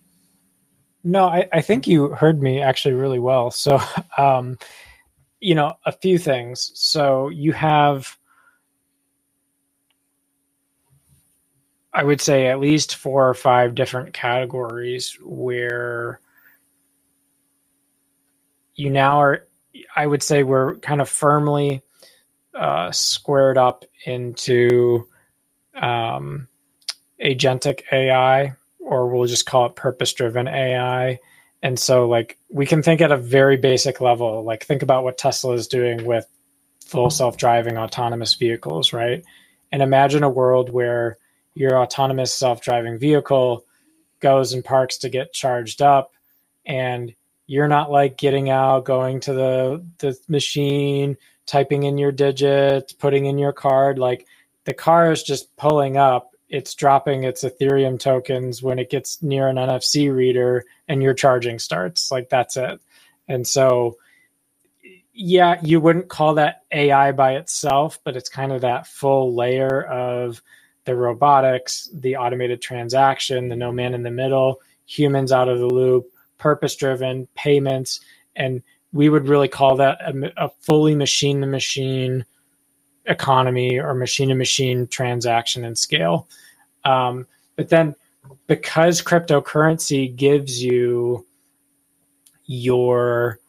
No, I, I think you heard me actually really well. So, um, you know, a few things. So you have, I would say, at least four or five different categories where you now are I would say we're kind of firmly uh, squared up into um, agentic A I, or we'll just call it purpose-driven A I. And so like we can think at a very basic level, like think about what Tesla is doing with full self-driving autonomous vehicles, right? And imagine a world where your autonomous self-driving vehicle goes and parks to get charged up, and you're not like getting out, going to the, the machine, typing in your digits, putting in your card. Like the car is just pulling up, it's dropping its Ethereum tokens when it gets near an N F C reader, and your charging starts. Like that's it. And so, yeah, you wouldn't call that A I by itself, but it's kind of that full layer of the robotics, the automated transaction, the no man in the middle, humans out of the loop, purpose-driven payments. And we would really call that a, a fully machine-to-machine economy or machine-to-machine transaction and scale. Um, but then because cryptocurrency gives you your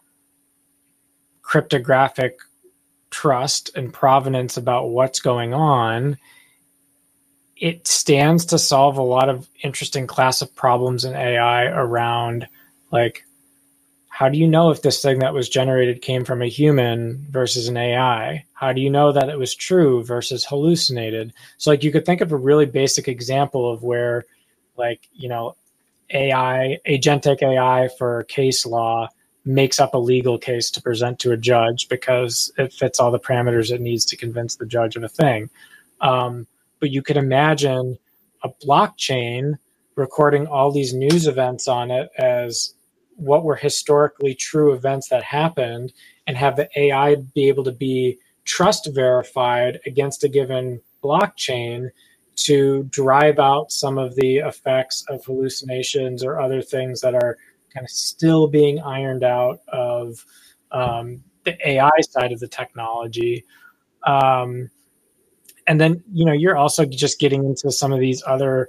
cryptographic trust and provenance about what's going on, it stands to solve a lot of interesting class of problems in A I around, like, how do you know if this thing that was generated came from a human versus an A I? How do you know that it was true versus hallucinated? So like you could think of a really basic example of where, like, you know, A I, agentic A I for case law makes up a legal case to present to a judge because it fits all the parameters it needs to convince the judge of a thing. Um, but you could imagine a blockchain recording all these news events on it as what were historically true events that happened, and have the A I be able to be trust verified against a given blockchain to drive out some of the effects of hallucinations or other things that are kind of still being ironed out of um, the A I side of the technology. Um, and then, you know, you're also just getting into some of these other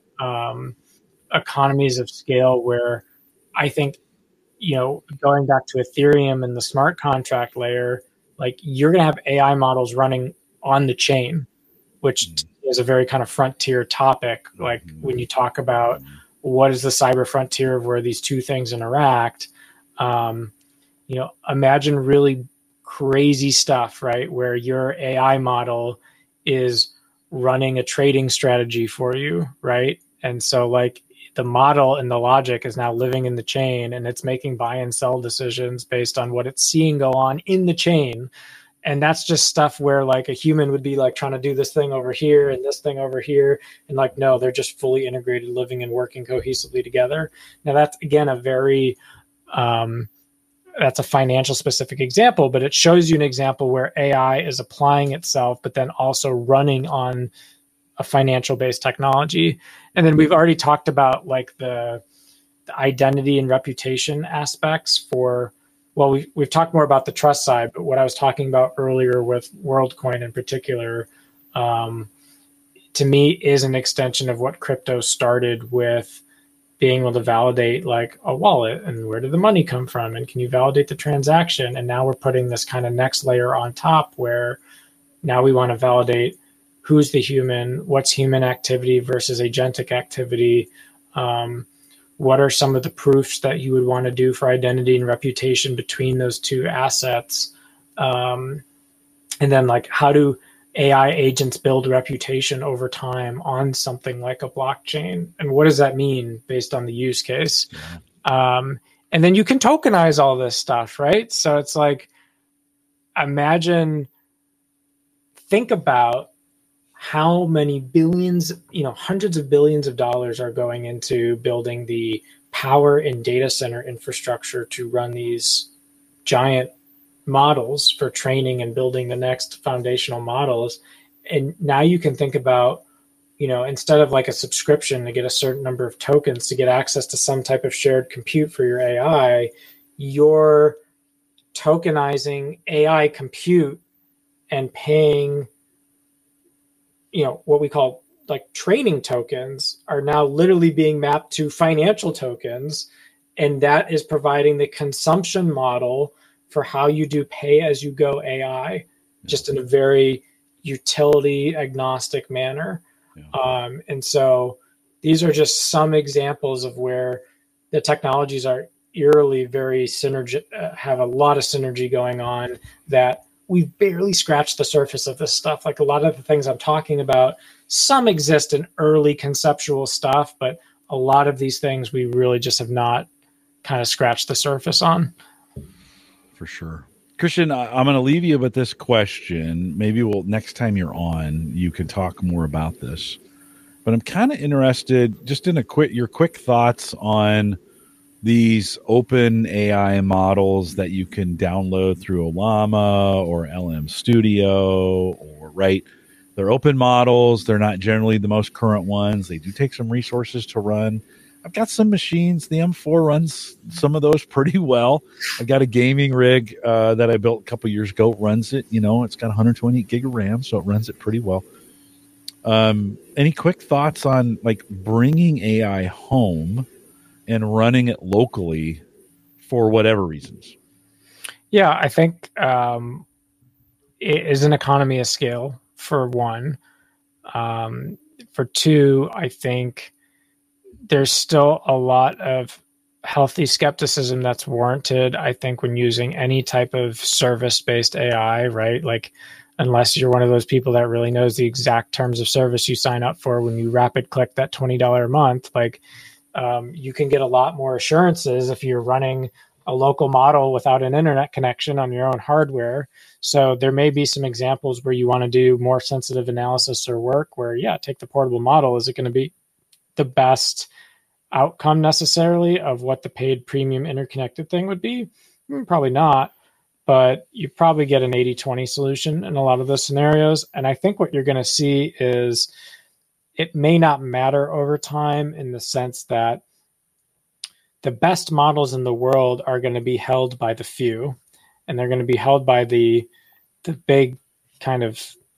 um, economies of scale where I think, you know, going back to Ethereum and the smart contract layer, like you're going to have A I models running on the chain, which mm-hmm. is a very kind of frontier topic. Like mm-hmm. when you talk about what is the cyber frontier of where these two things interact, um, you know, imagine really crazy stuff, right? Where your A I model is running a trading strategy for you, right? And so like the model and the logic is now living in the chain, and it's making buy and sell decisions based on what it's seeing go on in the chain. And that's just stuff where like a human would be like trying to do this thing over here and this thing over here. And like, no, they're just fully integrated, living and working cohesively together. Now that's, again, a very, um, that's a financial specific example, but it shows you an example where A I is applying itself, but then also running on a financial based technology. And then we've already talked about like the, the identity and reputation aspects for, well, we, we've talked more about the trust side, but what I was talking about earlier with WorldCoin in particular, um, to me is an extension of what crypto started with, being able to validate like a wallet and where did the money come from, and can you validate the transaction? And now we're putting this kind of next layer on top where now we want to validate who's the human, what's human activity versus agentic activity. Um, What are some of the proofs that you would want to do for identity and reputation between those two assets? Um, and then like, how do A I agents build reputation over time on something like a blockchain? And what does that mean based on the use case? Yeah. Um, and then you can tokenize all this stuff, right? So it's like, imagine, think about how many billions, you know, hundreds of billions of dollars are going into building the power and data center infrastructure to run these giant models for training and building the next foundational models. And now you can think about, you know, instead of like a subscription to get a certain number of tokens to get access to some type of shared compute for your A I, you're tokenizing A I compute and paying, you know, what we call like training tokens are now literally being mapped to financial tokens. And that is providing the consumption model for how you do pay as you go A I, just in a very utility agnostic manner. Yeah. Um, and so these are just some examples of where the technologies are eerily very synergy, uh, have a lot of synergy going on that we've barely scratched the surface of this stuff. Like a lot of the things I'm talking about, some exist in early conceptual stuff, but a lot of these things we really just have not kind of scratched the surface on. For sure. Christian, I'm going to leave you with this question. Maybe we'll next time you're on, you can talk more about this. But I'm kind of interested just in a quick your quick thoughts on these open A I models that you can download through Ollama or L M Studio, or right. They're open models. They're not generally the most current ones. They do take some resources to run. I've got some machines. The M four runs some of those pretty well. I've got a gaming rig uh, that I built a couple years ago. It runs it, you know, it's got one hundred twenty-eight gig of RAM, so it runs it pretty well. Um, any quick thoughts on like bringing A I home and running it locally for whatever reasons? Yeah, I think um, it is an economy of scale for one. Um, for two, I think there's still a lot of healthy skepticism that's warranted, I think, when using any type of service-based A I, right? Like, unless you're one of those people that really knows the exact terms of service you sign up for when you rapid click that twenty dollars a month, like, um, you can get a lot more assurances if you're running a local model without an internet connection on your own hardware. So there may be some examples where you want to do more sensitive analysis or work where, yeah, take the portable model. Is it going to be the best outcome necessarily of what the paid premium interconnected thing would be? Probably not, but you probably get an eighty twenty solution in a lot of those scenarios. And I think what you're going to see is it may not matter over time in the sense that the best models in the world are going to be held by the few, and they're going to be held by the the big kind of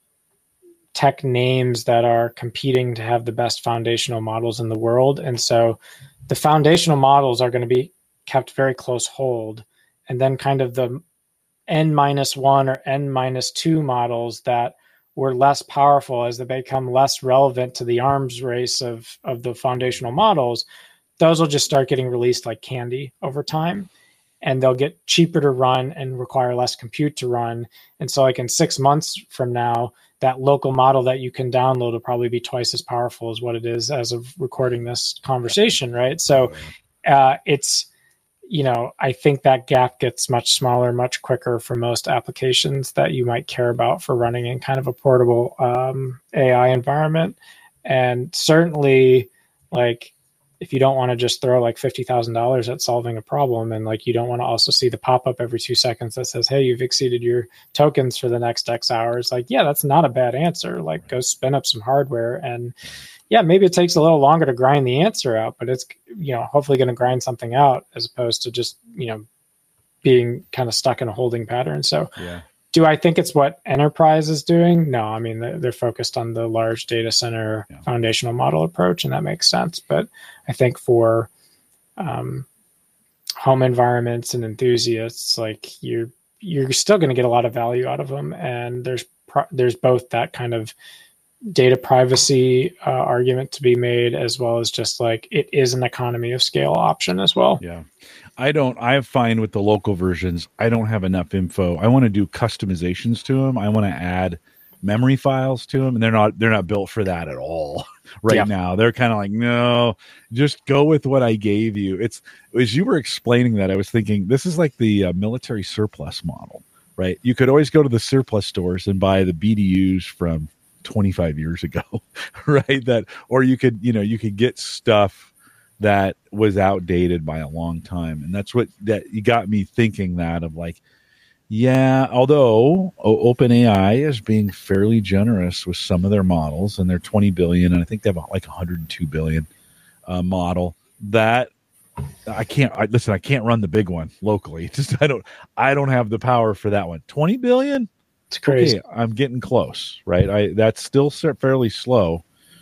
tech names that are competing to have the best foundational models in the world. And so the foundational models are going to be kept very close hold. And then kind of the N minus one or N minus two models that were less powerful as they become less relevant to the arms race of, of the foundational models, those will just start getting released like candy over time. And they'll get cheaper to run and require less compute to run. And so like in six months from now, that local model that you can download will probably be twice as powerful as what it is as of recording this conversation, right? So uh, it's, you know, I think that gap gets much smaller, much quicker for most applications that you might care about for running in kind of a portable um, A I environment. And certainly, like, if you don't want to just throw like fifty thousand dollars at solving a problem, and like you don't want to also see the pop-up every two seconds that says, hey, you've exceeded your tokens for the next X hours, like, yeah, that's not a bad answer. Like, go spin up some hardware, and yeah, maybe it takes a little longer to grind the answer out, but it's, you know, hopefully going to grind something out as opposed to just, you know, being kind of stuck in a holding pattern. So yeah. Do I think it's what enterprise is doing? No, I mean, they're, they're focused on the large data center yeah. foundational model approach, and that makes sense. But I think for um, home environments and enthusiasts, like you're you're still going to get a lot of value out of them. And there's pro- there's both that kind of data privacy uh, argument to be made, as well as just like it is an economy of scale option as well. Yeah. I don't, I find with the local versions, I don't have enough info. I want to do customizations to them. I want to add memory files to them, and they're not, they're not built for that at all right yeah. now. They're kind of like, no, just go with what I gave you. It's, as you were explaining that, I was thinking, this is like the uh, military surplus model, right? You could always go to the surplus stores and buy the B D Us from twenty-five years ago, right? That, or you could, you know, you could get stuff that was outdated by a long time. And that's what that you got me thinking that of like, yeah, although o- OpenAI is being fairly generous with some of their models, and they're twenty billion, and I think they have like one hundred two billion uh, model that I can't, I, listen, I can't run the big one locally. Just, I don't, I don't have the power for that one. twenty billion. It's crazy. Okay, I'm getting close, right? I, that's still fairly slow.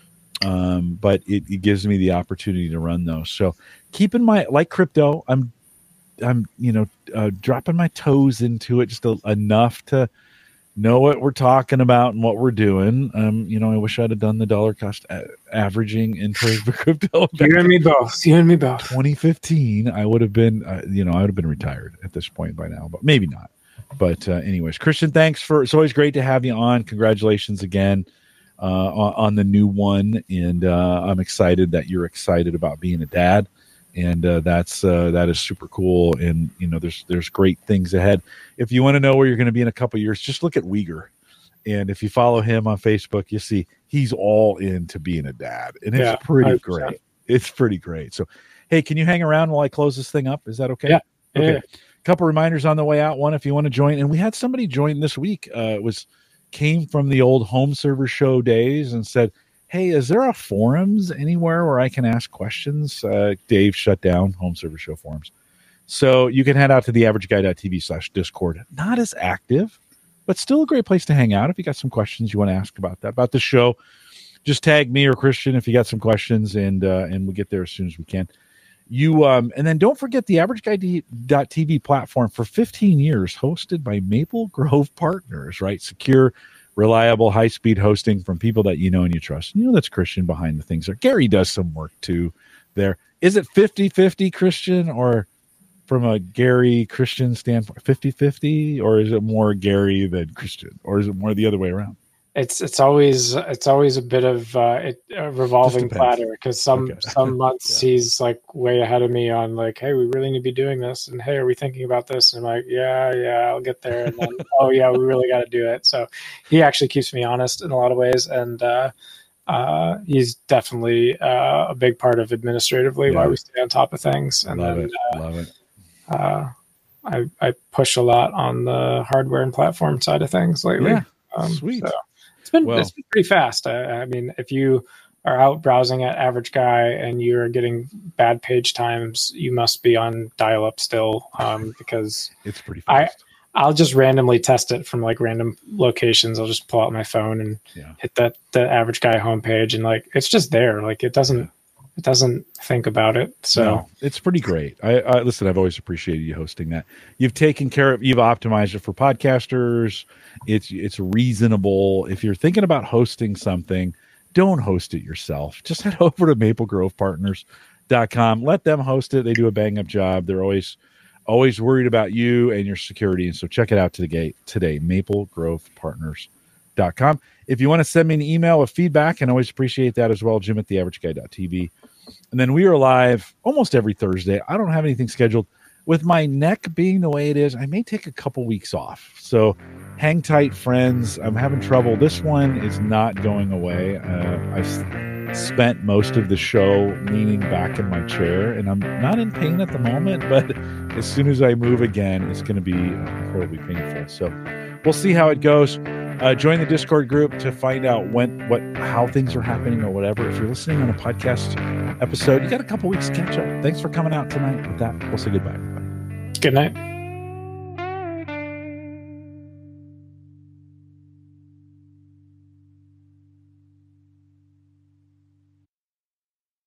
Um, but it, it gives me the opportunity to run those. So keep in mind, like crypto, I'm I'm, you know, uh, dropping my toes into it just a, enough to know what we're talking about and what we're doing. Um, you know, I wish I'd have done the dollar cost a- averaging into the crypto. You and me both. You and me both. twenty fifteen, I would have been, uh, you know, I would have been retired at this point by now, but maybe not. But uh, anyways, Christian, thanks for. It's always great to have you on. Congratulations again uh, on, on the new one, and uh, I'm excited that you're excited about being a dad. And uh, that's uh, that is super cool, and you know there's there's great things ahead. If you want to know where you're going to be in a couple of years, just look at Uyghur, and if you follow him on Facebook, you see he's all into being a dad, and it's Yeah, pretty one hundred percent. great. It's pretty great. So, hey, can you hang around while I close this thing up? Is that okay? Yeah. Okay. Yeah. Couple reminders on the way out. One, if you want to join, and we had somebody join this week. Uh, it was came from the old home server show days and said, hey, is there a forums anywhere where I can ask questions? Uh, Dave shut down home server show forums. So you can head out to the average guy dot t v slash discord. Not as active, but still a great place to hang out. If you got some questions you want to ask about that, about the show, just tag me or Christian if you got some questions, and uh, and we'll get there as soon as we can. You um, and then don't forget the average guy dot t v platform for fifteen years, hosted by Maple Grove Partners, right? Secure, reliable, high-speed hosting from people that you know and you trust. You know that's Christian behind the things there. Gary does some work too there. Is it fifty-fifty, Christian, or from a Gary Christian standpoint, fifty-fifty, or is it more Gary than Christian, or is it more the other way around? It's it's always it's always a bit of uh, it, a revolving platter, because some Okay. some months Yeah. he's like way ahead of me on like, hey, we really need to be doing this, and hey, are we thinking about this? And I'm like, yeah, yeah, I'll get there, and then oh yeah, we really got to do it. So he actually keeps me honest in a lot of ways, and uh, uh, he's definitely uh, a big part of administratively Yeah. why we stay on top of things. And Love then it. Love it. uh, I I push a lot on the hardware and platform side of things lately. Yeah. Um, Sweet. So it's been Well- it's been pretty fast. I, I mean, if you are out browsing at Average Guy and you're getting bad page times, you must be on dial-up still, um, because It's pretty I- fast. I'll just randomly test it from like random locations. I'll just pull out my phone and Yeah. hit that the Average Guy homepage, and like it's just there. Like it doesn't it doesn't think about it. So No, it's pretty great. I, I listen. I've always appreciated you hosting that. You've taken care of. You've optimized it for podcasters. It's it's reasonable. If you're thinking about hosting something, don't host it yourself. Just head over to maple grove partners dot com. Let them host it. They do a bang up job. They're always always worried about you and your security. And so check it out today. Today, maple grove partners dot com. If you want to send me an email with feedback, and always appreciate that as well, Jim at the average guy dot t v. And then we are live almost every Thursday. I don't have anything scheduled. With my neck being the way it is, I may take a couple weeks off. So hang tight, friends. I'm having trouble. This one is not going away. Uh, I s- spent most of the show leaning back in my chair, and I'm not in pain at the moment, but as soon as I move again, it's going to be incredibly painful. So we'll see how it goes. Uh, join the Discord group to find out when, what, how things are happening or whatever. If you're listening on a podcast episode, you got a couple weeks to catch up. Thanks for coming out tonight. With that, we'll say goodbye, everybody. good night.